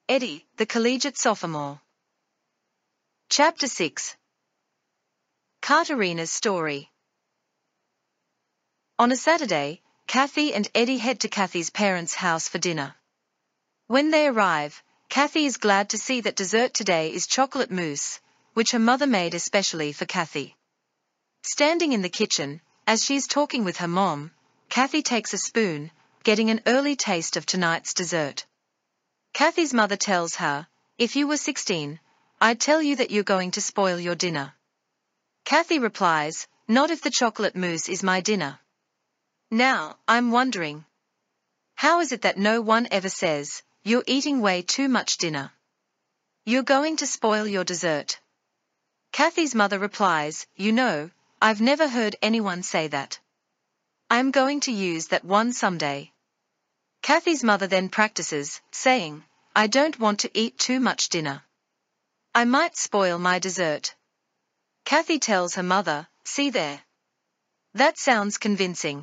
Eddie, the collegiate sophomore. Chapter 6. Katerina's story. On a Saturday, Kathy and Eddie head to Kathy's parents' house for dinner. When they arrive, Kathy is glad to see that dessert today is chocolate mousse, which her mother made especially for Kathy. Standing in the kitchen, as she is talking with her mom, Kathy takes a spoon, getting an early taste of tonight's dessert. Kathy's mother tells her, "If you were 16, I'd tell you that you're going to spoil your dinner." Kathy replies, "Not if the chocolate mousse is my dinner." Now, I'm wondering, how is it that no one ever says, "You're eating way too much dinner. You're going to spoil your dessert"? Kathy's mother replies, "You know, I've never heard anyone say that. I'm going to use that one someday." Kathy's mother then practices, saying, "I don't want to eat too much dinner. I might spoil my dessert." Kathy tells her mother, "See there. That sounds convincing."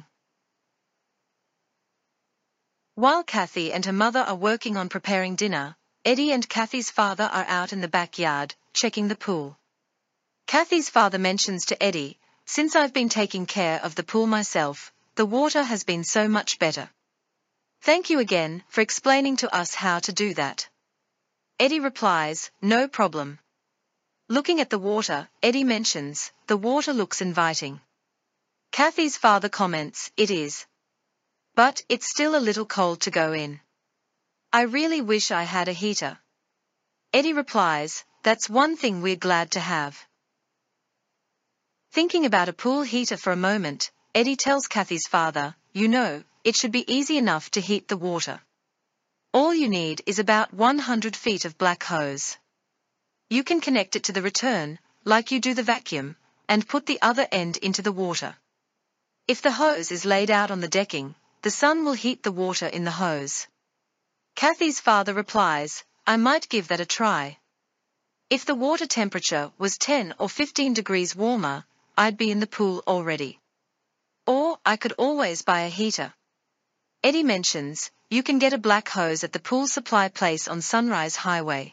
While Kathy and her mother are working on preparing dinner, Eddie and Kathy's father are out in the backyard, checking the pool. Kathy's father mentions to Eddie, "Since I've been taking care of the pool myself, the water has been so much better. Thank you again for explaining to us how to do that." Eddie replies, "No problem." Looking at the water, Eddie mentions, "The water looks inviting." Kathy's father comments, "It is. But it's still a little cold to go in. I really wish I had a heater." Eddie replies, "That's one thing we're glad to have." Thinking about a pool heater for a moment, Eddie tells Kathy's father, "You know, it should be easy enough to heat the water. All you need is about 100 feet of black hose. You can connect it to the return, like you do the vacuum, and put the other end into the water. If the hose is laid out on the decking, the sun will heat the water in the hose." Kathy's father replies, "I might give that a try. If the water temperature was 10 or 15 degrees warmer, I'd be in the pool already. Or I could always buy a heater." Eddie mentions, "You can get a black hose at the pool supply place on Sunrise Highway."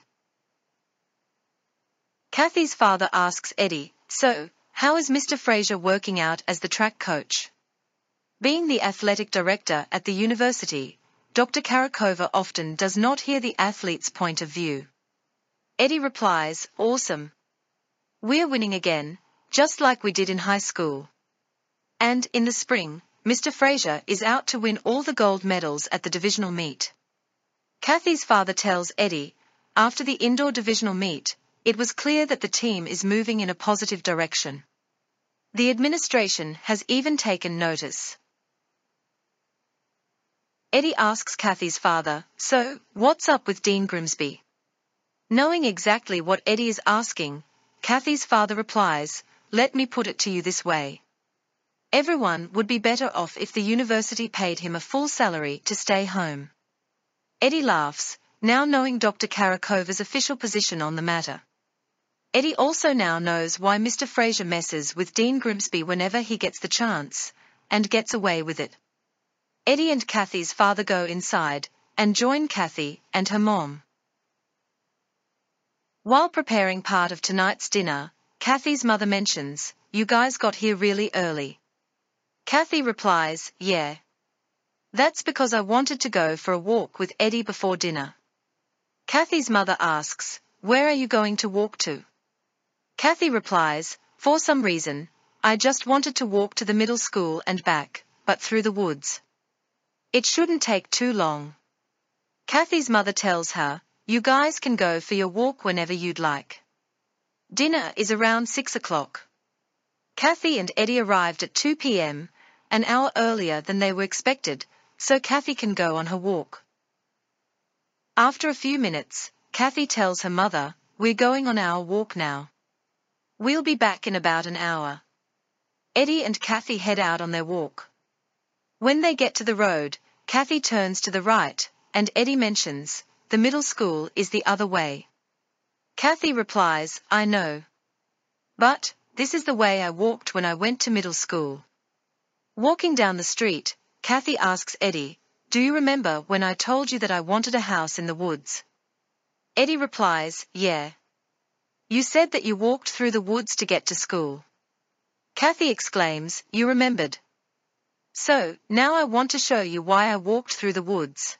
Kathy's father asks Eddie, "So, how is Mr. Fraser working out as the track coach?" Being the athletic director at the university, Dr. Karakova often does not hear the athlete's point of view. Eddie replies, "Awesome. We're winning again, just like we did in high school. And, in the spring, Mr. Fraser is out to win all the gold medals at the divisional meet." Kathy's father tells Eddie, after the indoor divisional meet, it was clear that the team is moving in a positive direction. The administration has even taken notice. Eddie asks Kathy's father, "So, what's up with Dean Grimsby?" Knowing exactly what Eddie is asking, Kathy's father replies, "Let me put it to you this way. Everyone would be better off if the university paid him a full salary to stay home." Eddie laughs, now knowing Dr. Karakova's official position on the matter. Eddie also now knows why Mr. Fraser messes with Dean Grimsby whenever he gets the chance, and gets away with it. Eddie and Kathy's father go inside, and join Kathy and her mom. While preparing part of tonight's dinner, Kathy's mother mentions, "You guys got here really early." Kathy replies, "Yeah. That's because I wanted to go for a walk with Eddie before dinner." Kathy's mother asks, "Where are you going to walk to?" Kathy replies, "For some reason, I just wanted to walk to the middle school and back, but through the woods. It shouldn't take too long." Kathy's mother tells her, "You guys can go for your walk whenever you'd like. Dinner is around 6 o'clock. Kathy and Eddie arrived at 2 p.m., an hour earlier than they were expected, so Kathy can go on her walk. After a few minutes, Kathy tells her mother, "We're going on our walk now. We'll be back in about an hour." Eddie and Kathy head out on their walk. When they get to the road, Kathy turns to the right, and Eddie mentions, "The middle school is the other way." Kathy replies, "I know. But, this is the way I walked when I went to middle school." Walking down the street, Kathy asks Eddie, "Do you remember when I told you that I wanted a house in the woods?" Eddie replies, yeah. You said that you walked through the woods to get to school. Kathy exclaims, you remembered. So, now I want to show you why I walked through the woods.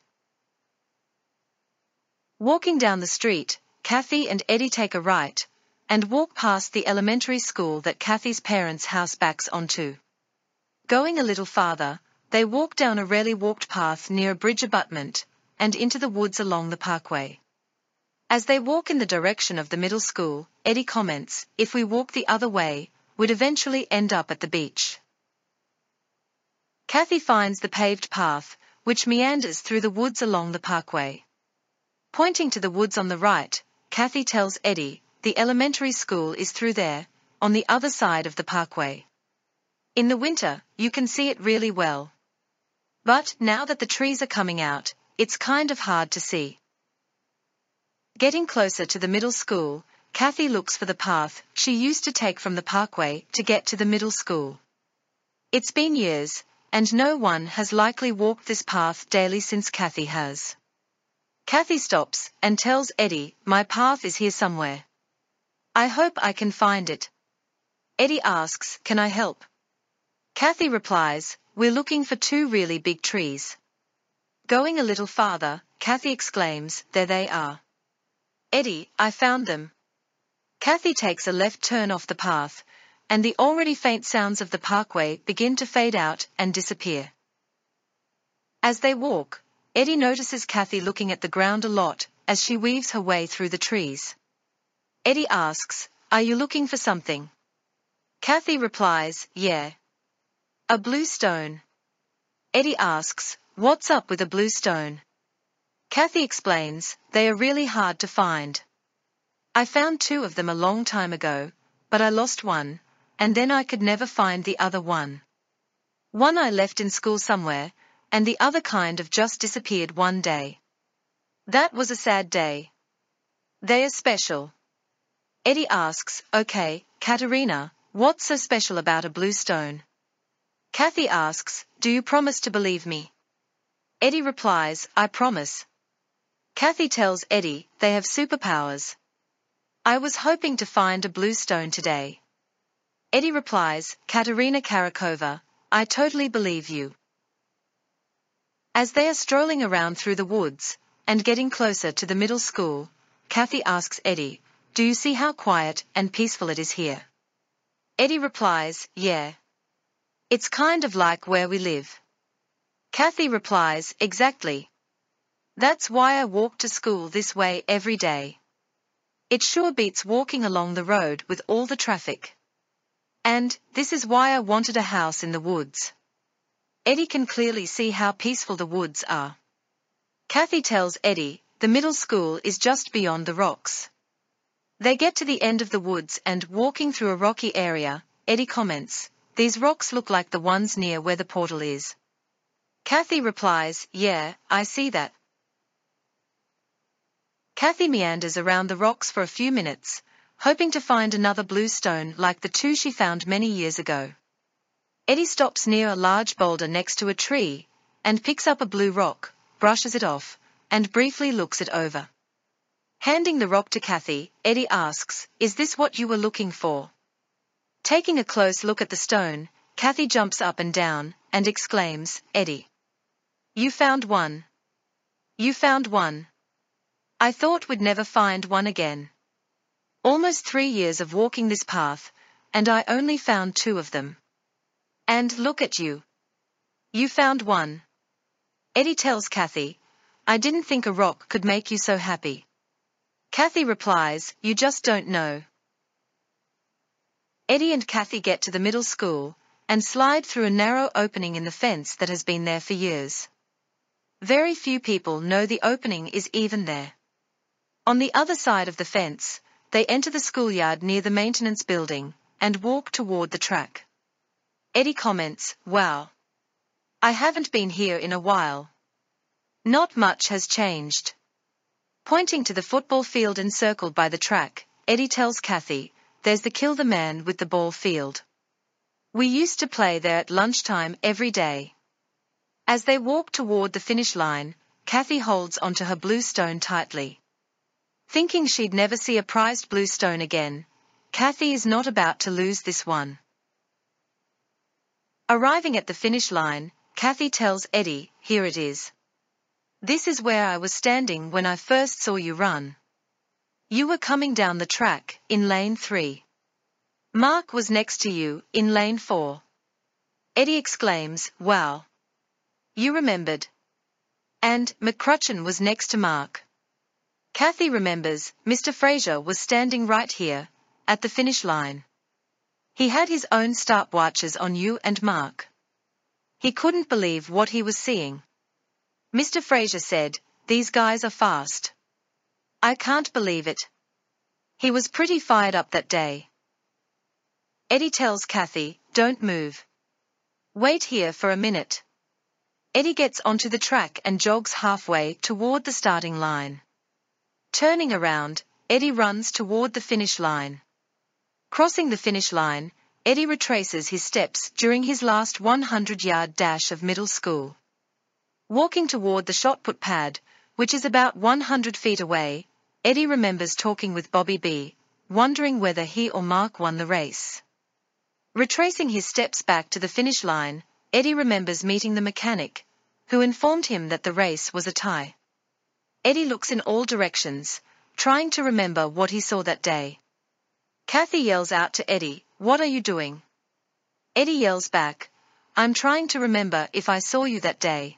Walking down the street, Kathy and Eddie take a right, and walk past the elementary school that Kathy's parents' house backs onto. Going a little farther, they walk down a rarely walked path near a bridge abutment, and into the woods along the parkway. As they walk in the direction of the middle school, Eddie comments, if we walk the other way, we'd eventually end up at the beach. Kathy finds the paved path, which meanders through the woods along the parkway. Pointing to the woods on the right, Kathy tells Eddie, the elementary school is through there, on the other side of the parkway. In the winter, you can see it really well. But, now that the trees are coming out, it's kind of hard to see. Getting closer to the middle school, Kathy looks for the path she used to take from the parkway to get to the middle school. It's been years, and no one has likely walked this path daily since Kathy has. Kathy stops and tells Eddie, my path is here somewhere. I hope I can find it. Eddie asks, can I help? Kathy replies, we're looking for two really big trees. Going a little farther, Kathy exclaims, there they are. Eddie, I found them. Kathy takes a left turn off the path, and the already faint sounds of the parkway begin to fade out and disappear. As they walk, Eddie notices Kathy looking at the ground a lot as she weaves her way through the trees. Eddie asks, are you looking for something? Kathy replies, yeah. A blue stone. Eddie asks, what's up with a blue stone? Kathy explains, they are really hard to find. I found two of them a long time ago, but I lost one, and then I could never find the other one. One I left in school somewhere, and the other kind of just disappeared one day. That was a sad day. They are special. Eddie asks, okay, Katerina, what's so special about a blue stone? Kathy asks, do you promise to believe me? Eddie replies, I promise. Kathy tells Eddie they have superpowers. I was hoping to find a blue stone today. Eddie replies, Katerina Karakova, I totally believe you. As they are strolling around through the woods, and getting closer to the middle school, Kathy asks Eddie, do you see how quiet and peaceful it is here? Eddie replies, yeah. It's kind of like where we live. Kathy replies, exactly. That's why I walk to school this way every day. It sure beats walking along the road with all the traffic. And, this is why I wanted a house in the woods. Eddie can clearly see how peaceful the woods are. Kathy tells Eddie, the middle school is just beyond the rocks. They get to the end of the woods and, walking through a rocky area, Eddie comments, these rocks look like the ones near where the portal is. Kathy replies, yeah, I see that. Kathy meanders around the rocks for a few minutes, hoping to find another blue stone like the two she found many years ago. Eddie stops near a large boulder next to a tree, and picks up a blue rock, brushes it off, and briefly looks it over. Handing the rock to Kathy, Eddie asks, is this what you were looking for? Taking a close look at the stone, Kathy jumps up and down, and exclaims, Eddie. You found one. You found one. I thought we'd never find one again. Almost 3 years of walking this path, and I only found two of them. And look at you. You found one. Eddie tells Kathy, I didn't think a rock could make you so happy. Kathy replies, you just don't know. Eddie and Kathy get to the middle school, and slide through a narrow opening in the fence that has been there for years. Very few people know the opening is even there. On the other side of the fence, they enter the schoolyard near the maintenance building, and walk toward the track. Eddie comments, wow. I haven't been here in a while. Not much has changed. Pointing to the football field encircled by the track, Eddie tells Kathy, there's the Kill the Man with the ball field. We used to play there at lunchtime every day. As they walk toward the finish line, Kathy holds onto her blue stone tightly. Thinking she'd never see a prized blue stone again, Kathy is not about to lose this one. Arriving at the finish line, Kathy tells Eddie, "Here it is. This is where I was standing when I first saw you run. You were coming down the track, in lane 3. Mark was next to you, in lane 4. Eddie exclaims, "Wow. You remembered." And McCrutchen was next to Mark. Kathy remembers, Mr. Fraser was standing right here, at the finish line. He had his own stopwatches on you and Mark. He couldn't believe what he was seeing. Mr. Fraser said, "These guys are fast. I can't believe it." He was pretty fired up that day. Eddie tells Kathy, "Don't move. Wait here for a minute." Eddie gets onto the track and jogs halfway toward the starting line. Turning around, Eddie runs toward the finish line. Crossing the finish line, Eddie retraces his steps during his last 100-yard dash of middle school. Walking toward the shot put pad, which is about 100 feet away, Eddie remembers talking with Bobby B., wondering whether he or Mark won the race. Retracing his steps back to the finish line, Eddie remembers meeting the mechanic, who informed him that the race was a tie. Eddie looks in all directions, trying to remember what he saw that day. Kathy yells out to Eddie, "What are you doing?" Eddie yells back, "I'm trying to remember if I saw you that day."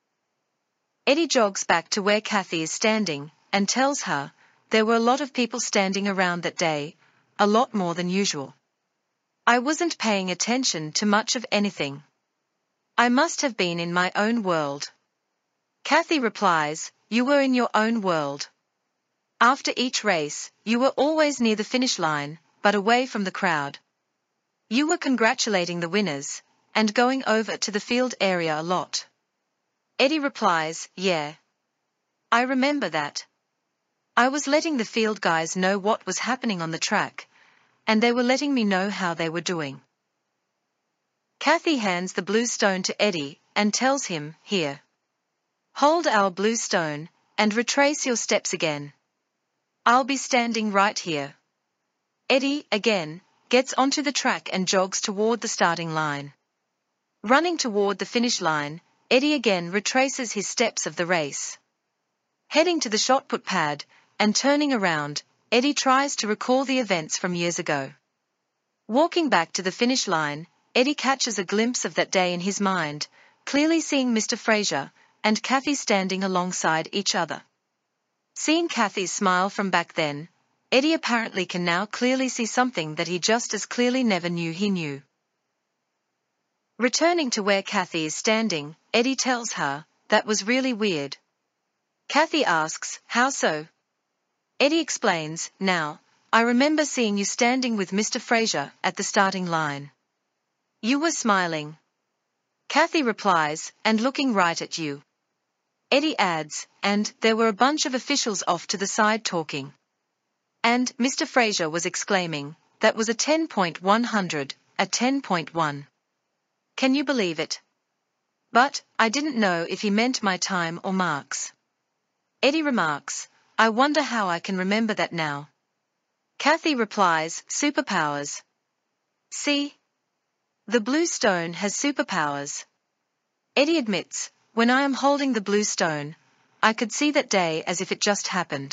Eddie jogs back to where Kathy is standing, and tells her, "There were a lot of people standing around that day, a lot more than usual. I wasn't paying attention to much of anything. I must have been in my own world." Kathy replies, "You were in your own world. After each race, you were always near the finish line, but away from the crowd. You were congratulating the winners, and going over to the field area a lot." Eddie replies, "Yeah. I remember that. I was letting the field guys know what was happening on the track, and they were letting me know how they were doing." Kathy hands the blue stone to Eddie, and tells him, "Here. Hold our blue stone, and retrace your steps again. I'll be standing right here." Eddie, again, gets onto the track and jogs toward the starting line. Running toward the finish line, Eddie again retraces his steps of the race. Heading to the shot put pad, and turning around, Eddie tries to recall the events from years ago. Walking back to the finish line, Eddie catches a glimpse of that day in his mind, clearly seeing Mr. Fraser and Kathy standing alongside each other. Seeing Kathy's smile from back then, Eddie apparently can now clearly see something that he just as clearly never knew he knew. Returning to where Kathy is standing, Eddie tells her, "That was really weird." Kathy asks, "How so?" Eddie explains, "Now, I remember seeing you standing with Mr. Fraser at the starting line. You were smiling." Kathy replies, "And looking right at you." Eddie adds, "And there were a bunch of officials off to the side talking. And Mr. Fraser was exclaiming, 'That was a 10.100, a 10.1. Can you believe it?' But I didn't know if he meant my time or Mark's." Eddie remarks, "I wonder how I can remember that now." Kathy replies, "Superpowers. See? The blue stone has superpowers." Eddie admits, "When I am holding the blue stone, I could see that day as if it just happened."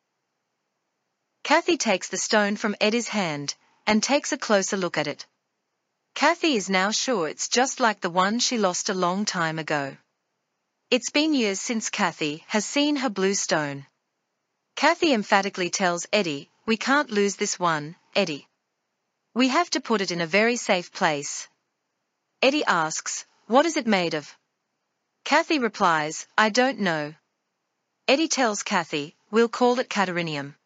Kathy takes the stone from Eddie's hand, and takes a closer look at it. Kathy is now sure it's just like the one she lost a long time ago. It's been years since Kathy has seen her blue stone. Kathy emphatically tells Eddie, "We can't lose this one, Eddie. We have to put it in a very safe place." Eddie asks, "What is it made of?" Kathy replies, "I don't know." Eddie tells Kathy, "We'll call it Catarinium."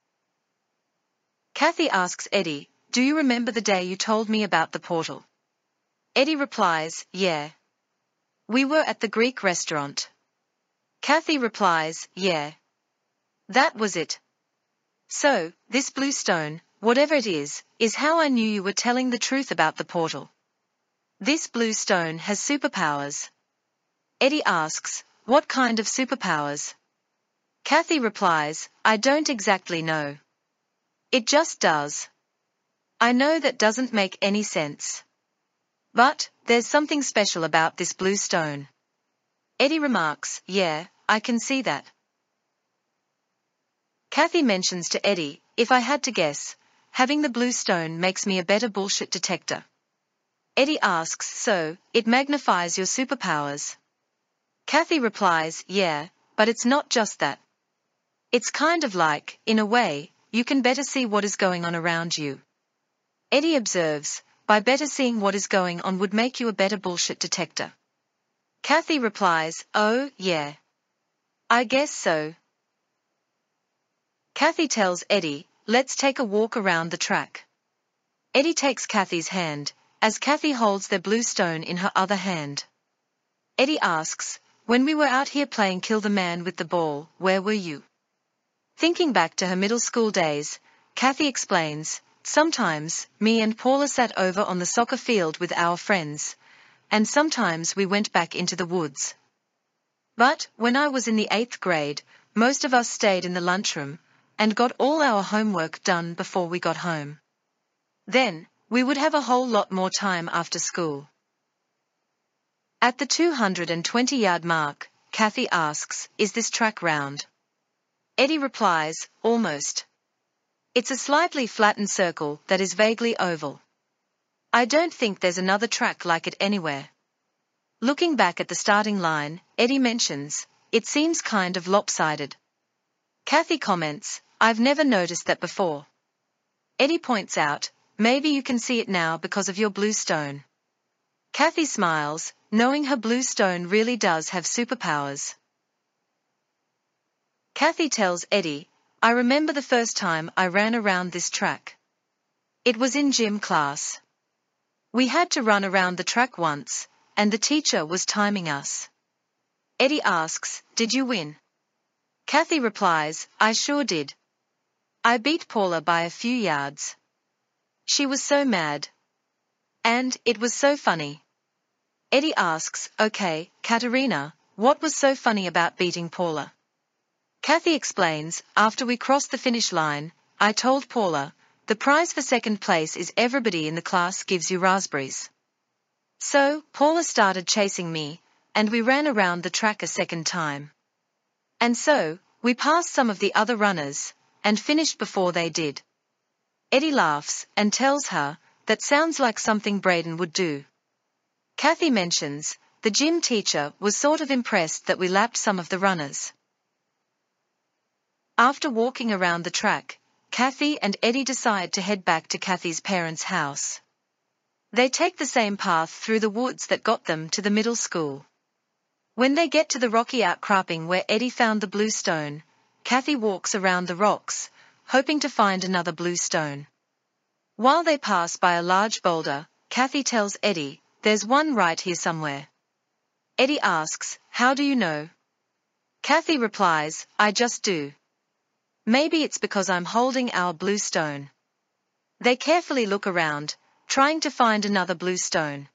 Kathy asks Eddie, "Do you remember the day you told me about the portal?" Eddie replies, "Yeah. We were at the Greek restaurant." Kathy replies, "Yeah. That was it. So, this blue stone, whatever it is how I knew you were telling the truth about the portal. This blue stone has superpowers." Eddie asks, "What kind of superpowers?" Kathy replies, I don't exactly know. It just does. I know that doesn't make any sense. But, there's something special about this blue stone. Eddie remarks, yeah, I can see that. Kathy mentions to Eddie, if I had to guess, having the blue stone makes me a better bullshit detector. Eddie asks, so, it magnifies your superpowers? Kathy replies, yeah, but it's not just that. It's kind of like, in a way, you can better see what is going on around you. Eddie observes, by better seeing what is going on would make you a better bullshit detector. Kathy replies, oh, yeah. I guess so. Kathy tells Eddie, let's take a walk around the track. Eddie takes Kathy's hand, as Kathy holds their blue stone in her other hand. Eddie asks, when we were out here playing kill the man with the ball, where were you? Thinking back to her middle school days, Kathy explains, sometimes, me and Paula sat over on the soccer field with our friends, and sometimes we went back into the woods. But, when I was in the 8th grade, most of us stayed in the lunchroom, and got all our homework done before we got home. Then, we would have a whole lot more time after school. At the 220-yard mark, Kathy asks, is this track round? Eddie replies, almost. It's a slightly flattened circle that is vaguely oval. I don't think there's another track like it anywhere. Looking back at the starting line, Eddie mentions, it seems kind of lopsided. Kathy comments, I've never noticed that before. Eddie points out, maybe you can see it now because of your blue stone. Kathy smiles, knowing her blue stone really does have superpowers. Kathy tells Eddie, I remember the first time I ran around this track. It was in gym class. We had to run around the track once, and the teacher was timing us. Eddie asks, did you win? Kathy replies, I sure did. I beat Paula by a few yards. She was so mad. And, it was so funny. Eddie asks, okay, Katerina, what was so funny about beating Paula? Kathy explains, after we crossed the finish line, I told Paula, the prize for second place is everybody in the class gives you raspberries. So, Paula started chasing me, and we ran around the track a second time. And so, we passed some of the other runners, and finished before they did. Eddie laughs, and tells her, that sounds like something Braden would do. Kathy mentions, the gym teacher was sort of impressed that we lapped some of the runners. After walking around the track, Kathy and Eddie decide to head back to Kathy's parents' house. They take the same path through the woods that got them to the middle school. When they get to the rocky outcropping where Eddie found the blue stone, Kathy walks around the rocks, hoping to find another blue stone. While they pass by a large boulder, Kathy tells Eddie, there's one right here somewhere. Eddie asks, how do you know? Kathy replies, I just do. Maybe it's because I'm holding our blue stone. They carefully look around, trying to find another blue stone.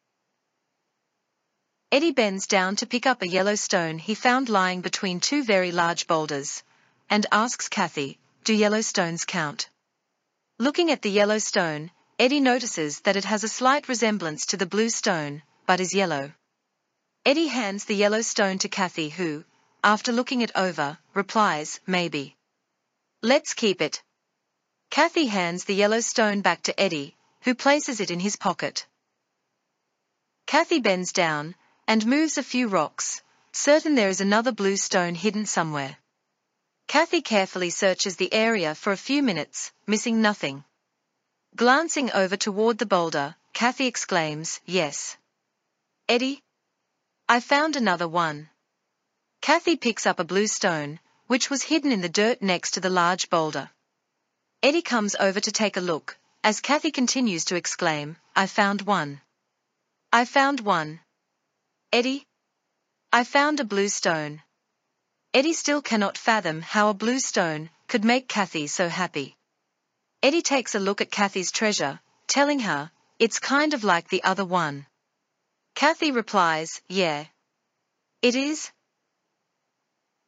Eddie bends down to pick up a yellow stone he found lying between two very large boulders, and asks Kathy, do yellow stones count? Looking at the yellow stone, Eddie notices that it has a slight resemblance to the blue stone, but is yellow. Eddie hands the yellow stone to Kathy who, after looking it over, replies, maybe. Let's keep it. Kathy hands the yellow stone back to Eddie, who places it in his pocket. Kathy bends down, and moves a few rocks, certain there is another blue stone hidden somewhere. Kathy carefully searches the area for a few minutes, missing nothing. Glancing over toward the boulder, Kathy exclaims, yes. Eddie? I found another one. Kathy picks up a blue stone, which was hidden in the dirt next to the large boulder. Eddie comes over to take a look, as Kathy continues to exclaim, I found one. I found one. Eddie? I found a blue stone. Eddie still cannot fathom how a blue stone could make Kathy so happy. Eddie takes a look at Kathy's treasure, telling her, it's kind of like the other one. Kathy replies, yeah. It is?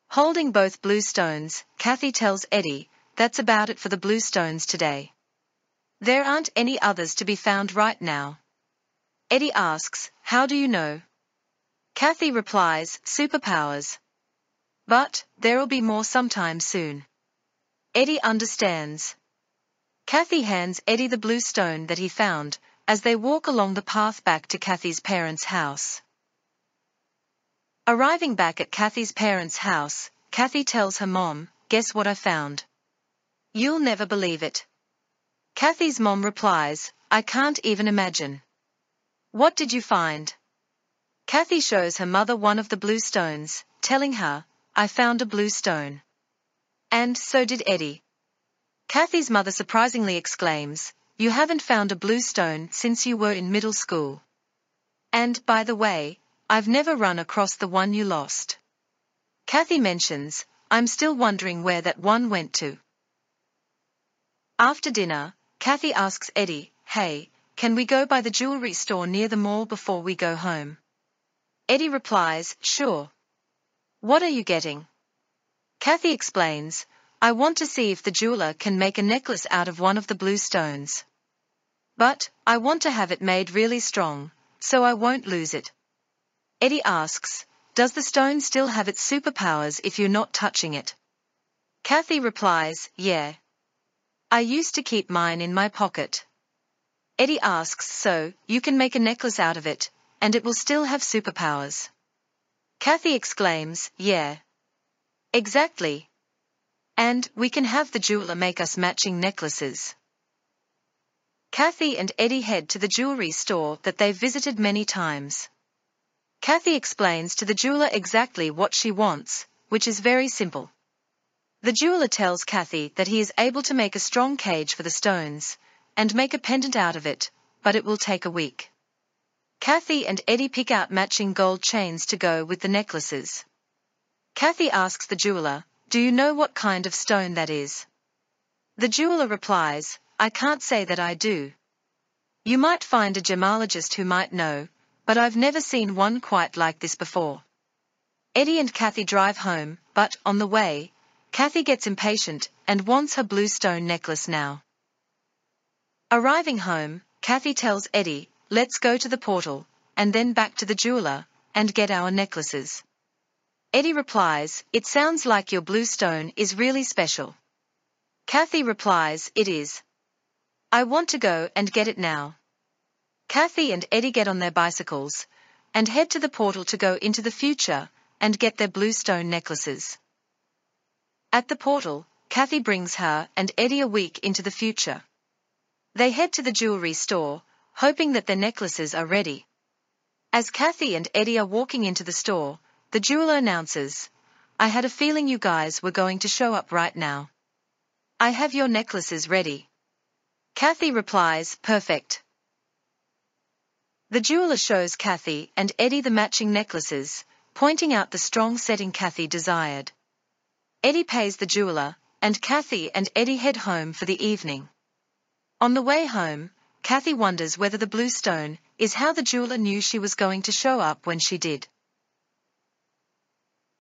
Holding both blue stones, Kathy tells Eddie, that's about it for the blue stones today. There aren't any others to be found right now. Eddie asks, how do you know? Kathy replies, superpowers. But, there'll be more sometime soon. Eddie understands. Kathy hands Eddie the blue stone that he found, as they walk along the path back to Kathy's parents' house. Arriving back at Kathy's parents' house, Kathy tells her mom, guess what I found? You'll never believe it. Kathy's mom replies, I can't even imagine. What did you find? Kathy shows her mother one of the blue stones, telling her, I found a blue stone. And so did Eddie. Kathy's mother surprisingly exclaims, you haven't found a blue stone since you were in middle school. And, by the way, I've never run across the one you lost. Kathy mentions, I'm still wondering where that one went to. After dinner, Kathy asks Eddie, hey, can we go by the jewelry store near the mall before we go home? Eddie replies, sure. What are you getting? Kathy explains, I want to see if the jeweler can make a necklace out of one of the blue stones. But, I want to have it made really strong, so I won't lose it. Eddie asks, does the stone still have its superpowers if you're not touching it? Kathy replies, yeah. I used to keep mine in my pocket. Eddie asks, so, you can make a necklace out of it, and it will still have superpowers? Kathy exclaims, yeah. Exactly. And, we can have the jeweler make us matching necklaces. Kathy and Eddie head to the jewelry store that they've visited many times. Kathy explains to the jeweler exactly what she wants, which is very simple. The jeweler tells Kathy that he is able to make a strong cage for the stones, and make a pendant out of it, but it will take a week. Kathy and Eddie pick out matching gold chains to go with the necklaces. Kathy asks the jeweler, do you know what kind of stone that is? The jeweler replies, I can't say that I do. You might find a gemologist who might know, but I've never seen one quite like this before. Eddie and Kathy drive home, but, on the way, Kathy gets impatient and wants her blue stone necklace now. Arriving home, Kathy tells Eddie, let's go to the portal, and then back to the jeweler, and get our necklaces. Eddie replies, it sounds like your blue stone is really special. Kathy replies, it is. I want to go and get it now. Kathy and Eddie get on their bicycles, and head to the portal to go into the future, and get their blue stone necklaces. At the portal, Kathy brings her and Eddie a week into the future. They head to the jewelry store, hoping that their necklaces are ready. As Kathy and Eddie are walking into the store, the jeweler announces, I had a feeling you guys were going to show up right now. I have your necklaces ready. Kathy replies, perfect. The jeweler shows Kathy and Eddie the matching necklaces, pointing out the strong setting Kathy desired. Eddie pays the jeweler, and Kathy and Eddie head home for the evening. On the way home, Kathy wonders whether the blue stone is how the jeweler knew she was going to show up when she did.